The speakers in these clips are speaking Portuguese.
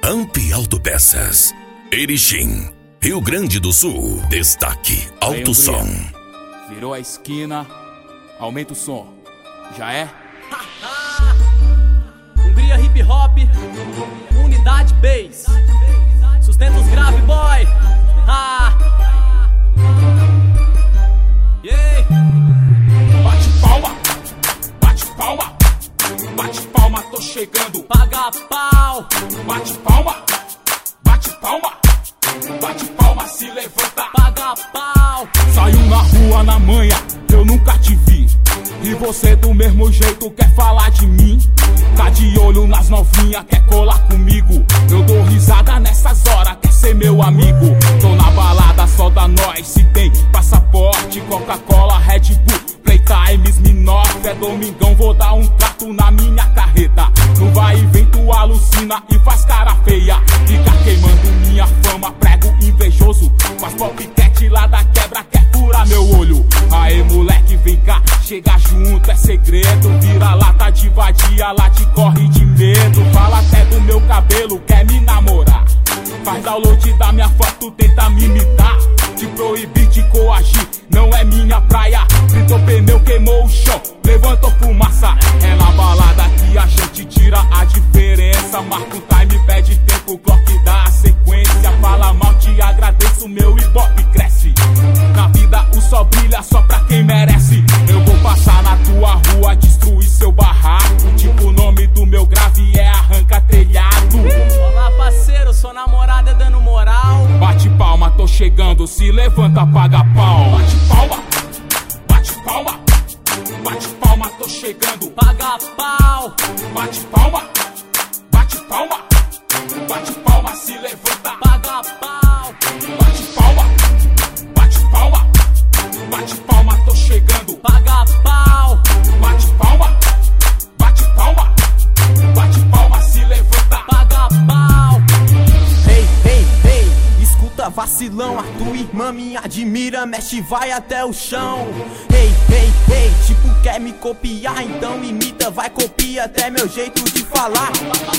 Ramp Autopeças, Erechim, Rio Grande do Sul. Destaque Alto Som. Virou a esquina, aumenta o som. Já é? Hungria Hip Hop, Unidade Bass, sustenta os grave boy. Yeah. Bate palma, bate palma, bate palma, tô chegando. Paga pau, bate palma, bate palma, bate palma, se levanta. Paga pau. Saiu na rua na manhã, eu nunca te vi. E você do mesmo jeito quer falar de mim? Tá de olho nas novinhas, quer colar comigo? Eu dou risada nessas horas, quer ser meu amigo? Tô na balada, só da nós, se tem passaporte, Coca-Cola, Red Bull, Playtimes, Minoff. É domingão, vou dar um trato na minha carreta. No vai e vem tu alucina e faz cara feia. Fica queimando minha fama, prego invejoso. Faz popcat lá da quebra, quer furar meu olho. Aê moleque, vem cá, chega junto, é segredo. Vira lata de vadia, lá te corre de medo. Fala até do meu cabelo, quer me namorar. Faz download da minha foto, tenta me imitar. Te proibir, te coagir, não é minha praia. Fritou pneu, queimou o chão, levantou fumaça. É na balada que a gente tira a diferença. Marca o time, pede tempo, clock dá a sequência. Fala mal, te agradeço, meu ibope cresce. Na vida o sol brilha só pra quem merece. Eu vou passar na tua rua, destruir seu barraco. Tipo o nome do meu grave é arranca telhado. Olá parceiro, sou namorada dando moral. Bate palma, tô chegando, se levanta, paga pau. Bate palma, bate palma, bate palma, tô chegando. Paga pau. Bate palma, bate palma, bate palma, se levanta. Paga pau. Bate palma, bate palma, bate palma, tô chegando. Paga pau. Bate palma, bate palma, bate palma, se levanta. Paga pau. Ei, ei, ei, escuta vacilão, a tua irmã me admira, mexe vai até o chão. Ei, ei, ei, tipo quer me copiar, então imita, vai copia até meu jeito de falar.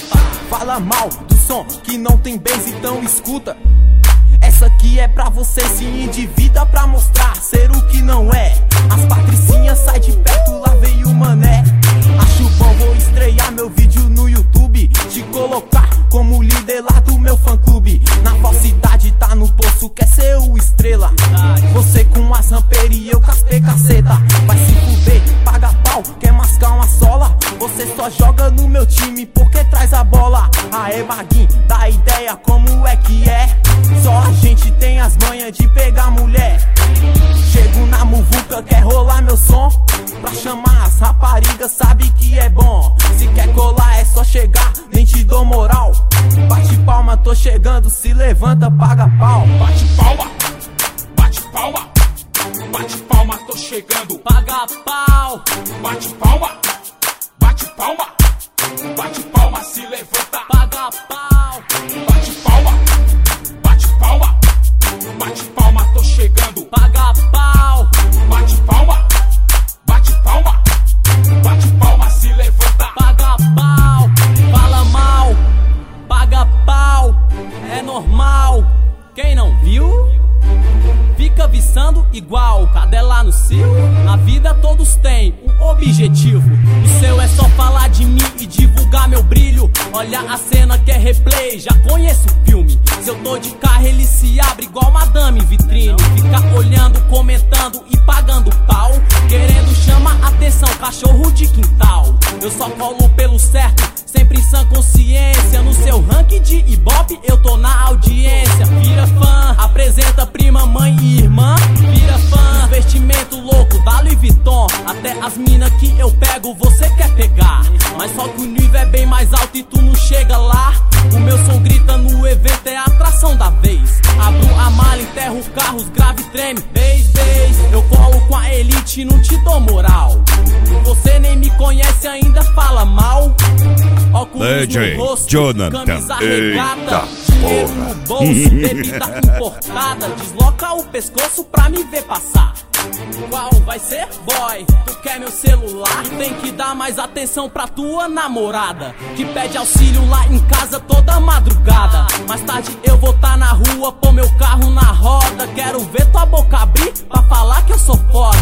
Fala mal do som que não tem bass, então escuta. Essa aqui é pra você se endivida pra mostrar ser o que não é. As patricinhas sai de perto, lá veio o mané. Acho bom, vou estrear meu vídeo no YouTube, te colocar como líder lá do meu fã-clube. Na falsidade tá no poço, quer ser o estrela. Você com as rampeiras e eu com as caceta. Vai se fuder, paga pau, quer mascar uma sola? Você só joga no meu time porque traz a bola. Aê Maguinho, dá ideia como é que é. Só a gente tem as manhas de pegar mulher. Chego na muvuca, quer rolar meu som? Pra chamar as raparigas, sabe que é bom. Se quer colar é só chegar, nem te dou moral. Bate palma, tô chegando, se levanta, paga pau. Bate palma, bate palma, bate palma, tô chegando. Paga pau. Bate palma, bate palma, bate palma, se levanta. Paga pau. Bate palma, bate palma, bate palma, tô chegando. Paga pau. Bate palma, bate palma, bate palma, se levanta. Paga pau. Fala mal, paga pau. É normal, quem não viu? Fica viçando igual cadela no cio. Na vida todos têm um objetivo. O seu é só falar de mim e divulgar meu brilho. Olha a cena que é replay, já conheço o filme. Se eu tô de carro ele se abre igual madame vitrine. Fica olhando, comentando e pagando pau. Querendo chamar atenção, cachorro de quintal. Eu só colo pelo certo, sempre em sã consciência. No seu ranking de ibope eu tô na audiência. Vira fã, apresenta prima, mãe e irmã. Vira fã, investimento louco da Louis Vuitton. Até as minas que eu pego você quer pegar. Mas só que o nível é bem mais alto e tu não chega lá. O meu som grita no evento, é a atração da vez. Abro a mala, enterro os carros, grave treme. Vez, eu colo com a elite e não te dou moral. Você nem me conhece ainda fala mal. Óculos DJ no rosto, Jonathan, camisa regata, eita dinheiro no bolso, bebida importada. Desloca o pescoço pra me ver passar. Qual vai ser, boy? Tu quer meu celular? Tem que dar mais atenção pra tua namorada, que pede auxílio lá em casa toda madrugada. Mais tarde eu vou tá na rua, pôr meu carro na roda. Quero ver tua boca abrir pra falar que eu sou foda.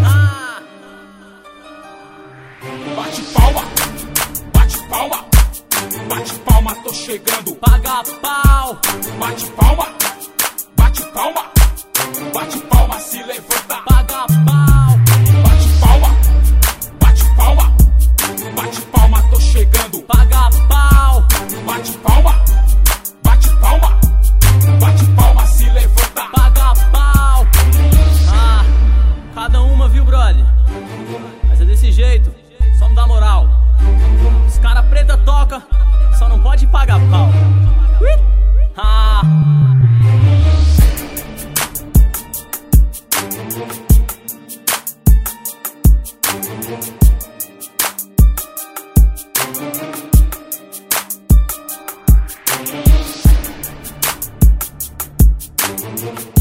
Bate palma, bate palma, bate palma, tô chegando. Paga pau, Bate palma, bate palma, bate palma, se levanta. paga pau, Bate palma, bate palma, bate palma, tô chegando. paga pau, Bate palma, bate palma, bate palma, se levanta. paga pau. Cada uma, viu, brother? Mas é desse jeito, só não dá moral. Os cara preta toca, só não pode pagar pau. Ah.